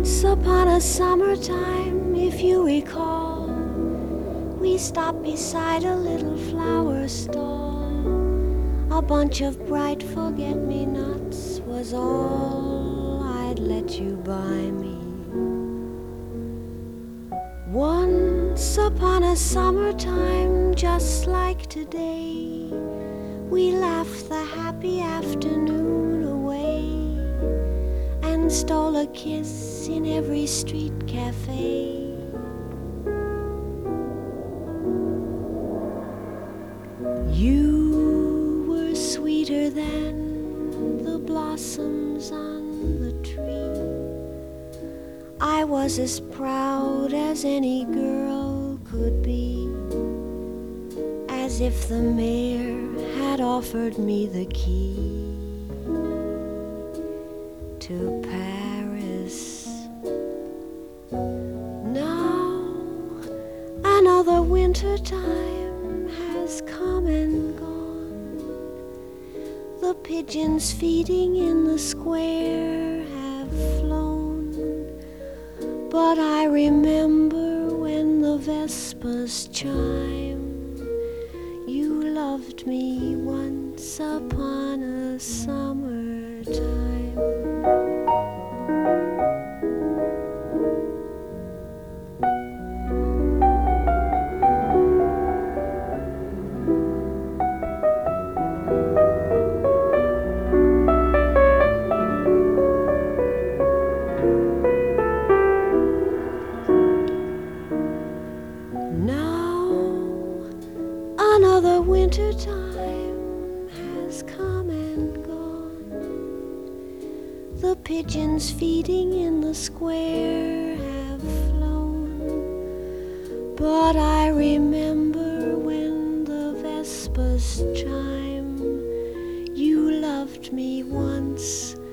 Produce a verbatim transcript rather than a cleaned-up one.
Once upon a summertime, if you recall, we stopped beside a little flower stall. A bunch of bright forget-me-nots was all I'd let you buy me. Once upon a summertime, just like today, we laughed the happy afternoon away and stole a kiss in every street cafe. You were sweeter than the blossoms on the tree. I was as proud as any girl could be, as if the mayor had offered me the key to Paris. Now another winter time has come and gone. The pigeons feeding in the square have flown, but I remember when the vespers chime. You loved me once upon a summertime. Another winter time has come and gone. The pigeons feeding in the square have flown, but I remember when the vespers chime. You loved me once